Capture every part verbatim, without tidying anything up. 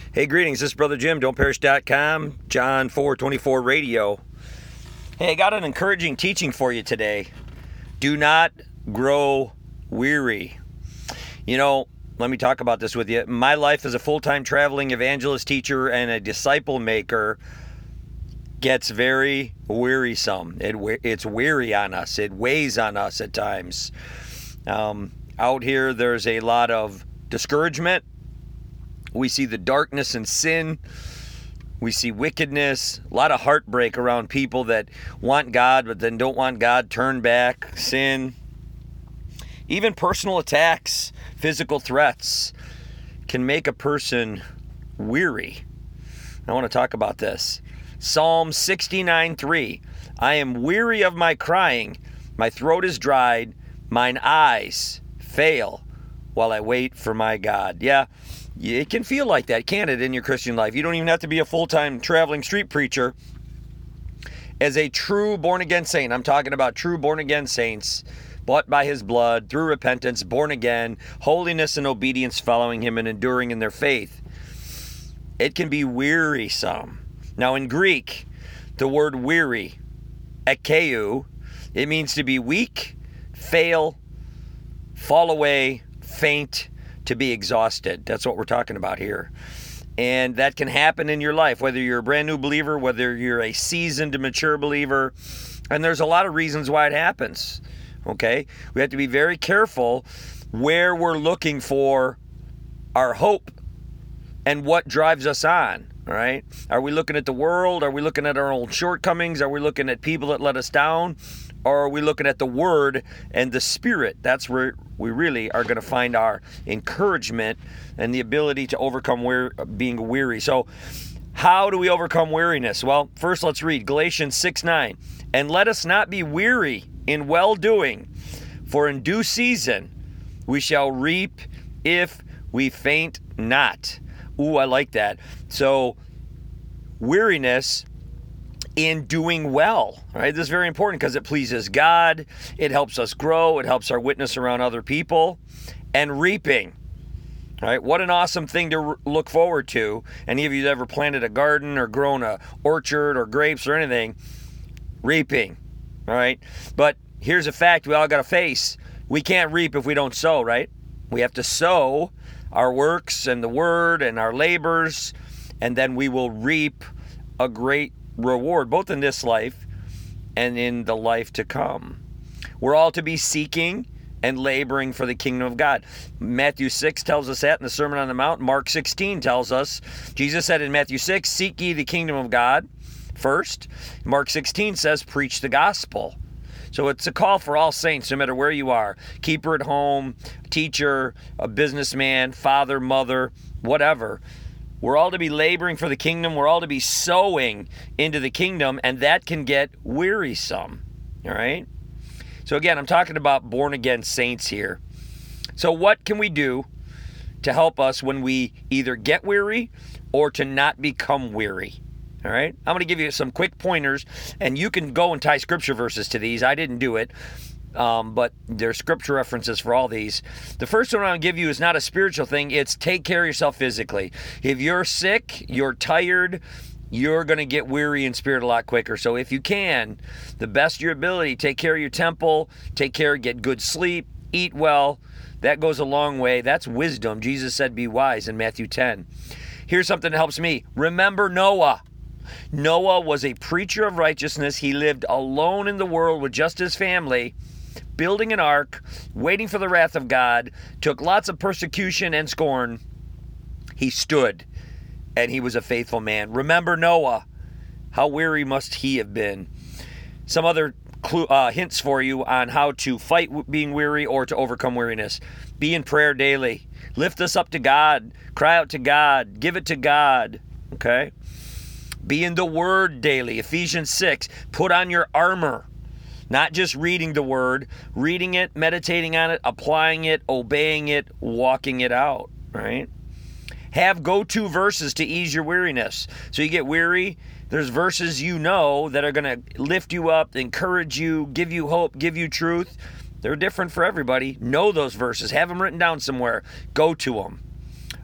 Hey, greetings. This is Brother Jim, don't perish dot com, John four twenty-four radio. Hey, I got an encouraging teaching for you today. Do not grow weary. You know, let me talk about this with you. My life as a full-time traveling evangelist, teacher, and a disciple maker gets very wearisome. It, it's weary on us. It weighs on us at times. Um, out here, there's a lot of discouragement. We see the darkness and sin. We see wickedness, a lot of heartbreak around people that want God but then don't want God, turn back, sin. Even personal attacks, physical threats can make a person weary. I want to talk about this. Psalm sixty-nine three. I am weary of my crying. My throat is dried. Mine eyes fail while I wait for my God. Yeah. It can feel like that, can't it, in your Christian life? You don't even have to be a full-time traveling street preacher. As a true born-again saint, I'm talking about true born-again saints, bought by his blood, through repentance, born again, holiness and obedience following him and enduring in their faith. It can be wearisome. Now, in Greek, the word weary, ekeu, it means to be weak, fail, fall away, faint, to be exhausted. That's what we're talking about here. And that can happen in your life, whether you're a brand new believer, whether you're a seasoned, mature believer. And there's a lot of reasons why it happens. Okay? We have to be very careful where we're looking for our hope and what drives us on. All right? Are we looking at the world? Are we looking at our own shortcomings? Are we looking at people that let us down? Or are we looking at the Word and the Spirit? That's where we really are going to find our encouragement and the ability to overcome wear, being weary. So how do we overcome weariness? Well, first let's read Galatians six nine. And let us not be weary in well-doing, for in due season we shall reap if we faint not. Ooh, I like that. So weariness in doing well, right? This is very important because it pleases God. It helps us grow. It helps our witness around other people. And reaping, right? What an awesome thing to look forward to. Any of you that ever planted a garden or grown a orchard or grapes or anything, reaping, all right? But here's a fact we all got to face. We can't reap if we don't sow, right? We have to sow our works and the word and our labors, and then we will reap a great reward, both in this life and in the life to come. We're all to be seeking and laboring for the kingdom of God. Matthew six tells us that in the Sermon on the Mount. Mark sixteen tells us, Jesus said in Matthew six, seek ye the kingdom of God first. Mark sixteen says, preach the gospel. So it's a call for all saints, no matter where you are. Keeper at home, teacher, a businessman, father, mother, whatever. We're all to be laboring for the kingdom. We're all to be sowing into the kingdom, and that can get wearisome, all right? So again, I'm talking about born-again saints here. So what can we do to help us when we either get weary or to not become weary, all right? I'm going to give you some quick pointers, and you can go and tie scripture verses to these. I didn't do it. Um, but there's scripture references for all these. The first one I'll give you is not a spiritual thing. It's take care of yourself physically. If you're sick, you're tired, you're going to get weary in spirit a lot quicker. So if you can, the best of your ability, take care of your temple, take care, get good sleep, eat well. That goes a long way. That's wisdom. Jesus said, be wise in Matthew ten. Here's something that helps me. Remember Noah. Noah was a preacher of righteousness. He lived alone in the world with just his family, building an ark, waiting for the wrath of God, took lots of persecution and scorn. He stood, and he was a faithful man. Remember Noah. How weary must he have been? Some other clue, uh, hints for you on how to fight being weary or to overcome weariness. Be in prayer daily. Lift us up to God. Cry out to God. Give it to God. Okay? Be in the Word daily. Ephesians six. Put on your armor. Not just reading the Word, reading it, meditating on it, applying it, obeying it, walking it out, right? Have go-to verses to ease your weariness. So you get weary, there's verses you know that are going to lift you up, encourage you, give you hope, give you truth. They're different for everybody. Know those verses. Have them written down somewhere. Go to them.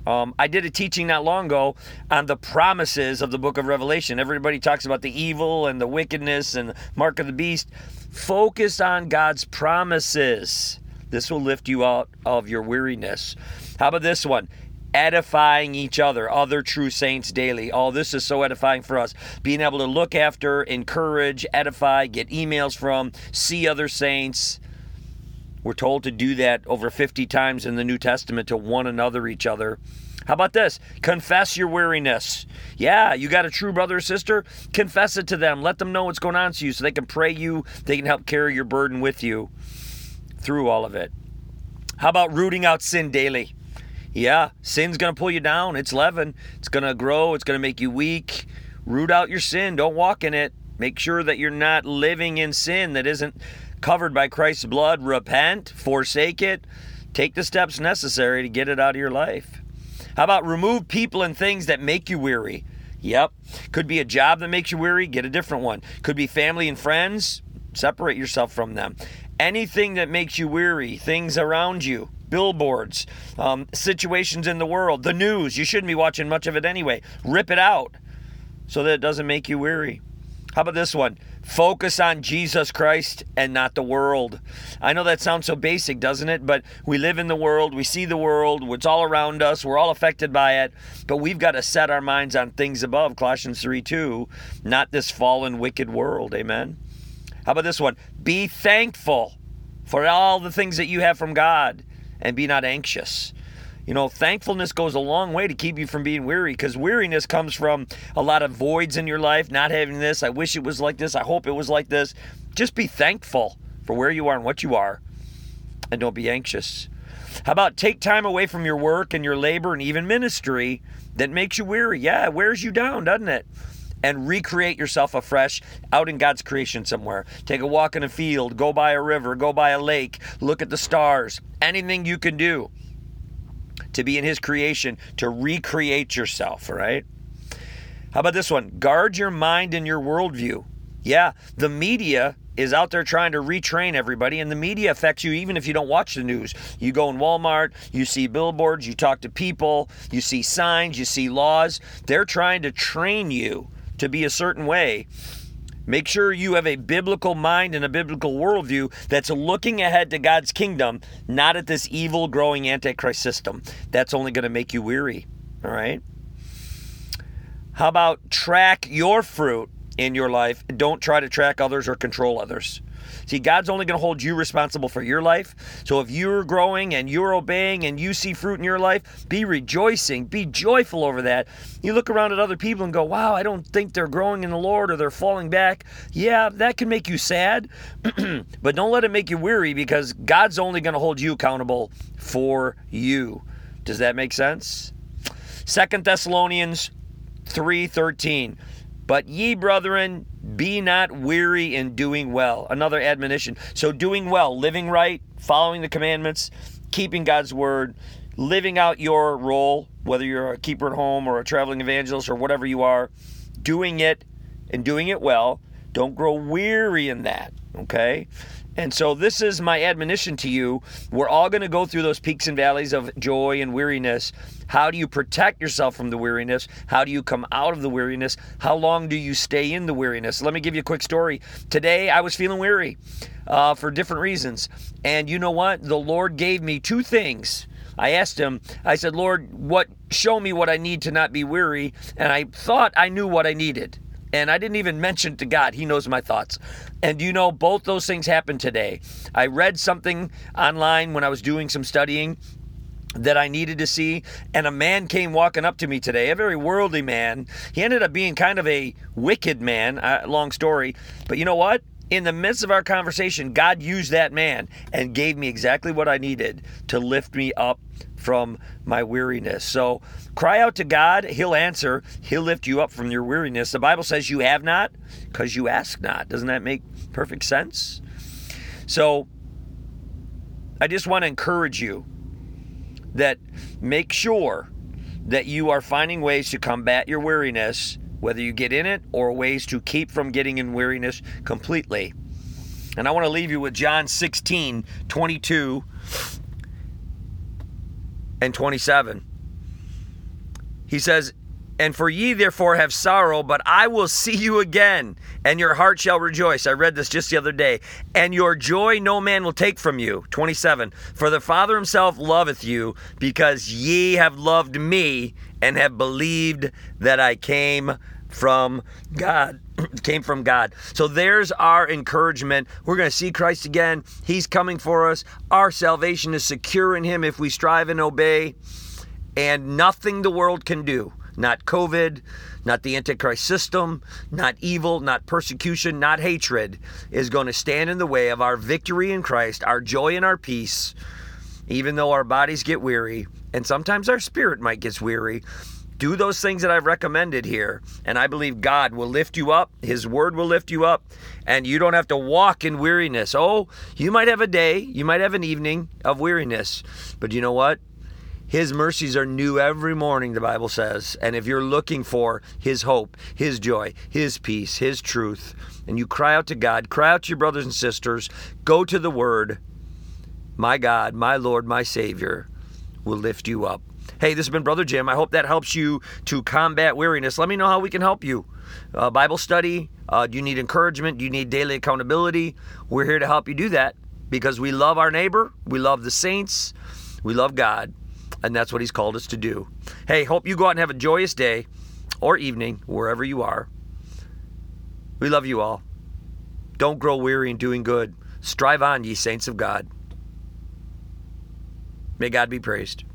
Um, I did a teaching not long ago on the promises of the book of Revelation. Everybody talks about the evil and the wickedness and the mark of the beast. Focus on God's promises. This will lift you out of your weariness. How about this one? Edifying each other, other true saints daily. Oh, this is so edifying for us. Being able to look after, encourage, edify, get emails from, see other saints. We're told to do that over fifty times in the New Testament to one another, each other. How about this? Confess your weariness. Yeah, you got a true brother or sister? Confess it to them. Let them know what's going on to you so they can pray you. They can help carry your burden with you through all of it. How about rooting out sin daily? Yeah, sin's going to pull you down. It's leaven. It's going to grow. It's going to make you weak. Root out your sin. Don't walk in it. Make sure that you're not living in sin that isn't covered by Christ's blood. Repent, forsake it, take the steps necessary to get it out of your life. How about remove people and things that make you weary? Yep. Could be a job that makes you weary, get a different one. Could be family and friends, separate yourself from them. Anything that makes you weary, things around you, billboards, um, situations in the world, the news, you shouldn't be watching much of it anyway. Rip it out so that it doesn't make you weary. How about this one? Focus on Jesus Christ and not the world. I know that sounds so basic, doesn't it? But we live in the world. We see the world. It's all around us. We're all affected by it. But we've got to set our minds on things above, Colossians three two, not this fallen, wicked world. Amen? How about this one? Be thankful for all the things that you have from God and be not anxious. You know, thankfulness goes a long way to keep you from being weary, because weariness comes from a lot of voids in your life, not having this. I wish it was like this. I hope it was like this. Just be thankful for where you are and what you are, and don't be anxious. How about take time away from your work and your labor and even ministry that makes you weary? Yeah, it wears you down, doesn't it? And recreate yourself afresh out in God's creation somewhere. Take a walk in a field, go by a river, go by a lake, look at the stars. Anything you can do to be in his creation, to recreate yourself, all right? How about this one? Guard your mind and your worldview. Yeah, the media is out there trying to retrain everybody, and the media affects you even if you don't watch the news. You go in Walmart, you see billboards, you talk to people, you see signs, you see laws. They're trying to train you to be a certain way. Make sure you have a biblical mind and a biblical worldview that's looking ahead to God's kingdom, not at this evil, growing Antichrist system. That's only going to make you weary, all right? How about track your fruit in your life? Don't try to track others or control others. See, God's only going to hold you responsible for your life. So if you're growing and you're obeying and you see fruit in your life, be rejoicing, be joyful over that. You look around at other people and go, wow, I don't think they're growing in the Lord or they're falling back. Yeah, that can make you sad, but don't let it make you weary, because God's only going to hold you accountable for you. Does that make sense? Second Thessalonians three thirteen. But ye, brethren, be not weary in doing well. Another admonition. So doing well, living right, following the commandments, keeping God's word, living out your role, whether you're a keeper at home or a traveling evangelist or whatever you are, doing it and doing it well. Don't grow weary in that, okay? And so this is my admonition to you. We're all going to go through those peaks and valleys of joy and weariness. How do you protect yourself from the weariness? How do you come out of the weariness? How long do you stay in the weariness? Let me give you a quick story. Today, I was feeling weary uh, for different reasons. And you know what? The Lord gave me two things. I asked him, I said, Lord, what? Show me what I need to not be weary. And I thought I knew what I needed. And I didn't even mention to God. He knows my thoughts. And you know, both those things happened today. I read something online when I was doing some studying that I needed to see, and a man came walking up to me today, a very worldly man. He ended up being kind of a wicked man, uh, long story. But you know what? In the midst of our conversation, God used that man and gave me exactly what I needed to lift me up from my weariness. So cry out to God. He'll answer. He'll lift you up from your weariness. The Bible says you have not because you ask not. Doesn't that make perfect sense? So I just want to encourage you that make sure that you are finding ways to combat your weariness, whether you get in it or ways to keep from getting in weariness completely. And I want to leave you with John sixteen, twenty-two and twenty-seven. He says, and for ye therefore have sorrow, but I will see you again, and your heart shall rejoice. I read this just the other day. And your joy no man will take from you. twenty-seven. For the Father himself loveth you, because ye have loved me, and have believed that I came from God. came from God. So there's our encouragement. We're going to see Christ again. He's coming for us. Our salvation is secure in him if we strive and obey. And nothing the world can do, not COVID, not the Antichrist system, not evil, not persecution, not hatred, is going to stand in the way of our victory in Christ, our joy and our peace, even though our bodies get weary, and sometimes our spirit might get weary. Do those things that I've recommended here, and I believe God will lift you up. His word will lift you up, and you don't have to walk in weariness. Oh, you might have a day, you might have an evening of weariness, but you know what? His mercies are new every morning, the Bible says. And if you're looking for his hope, his joy, his peace, his truth, and you cry out to God, cry out to your brothers and sisters, go to the word, my God, my Lord, my Savior will lift you up. Hey, this has been Brother Jim. I hope that helps you to combat weariness. Let me know how we can help you. Uh, Bible study, uh, do you need encouragement? Do you need daily accountability? We're here to help you do that because we love our neighbor. We love the saints. We love God. And that's what he's called us to do. Hey, hope you go out and have a joyous day or evening, wherever you are. We love you all. Don't grow weary in doing good. Strive on, ye saints of God. May God be praised.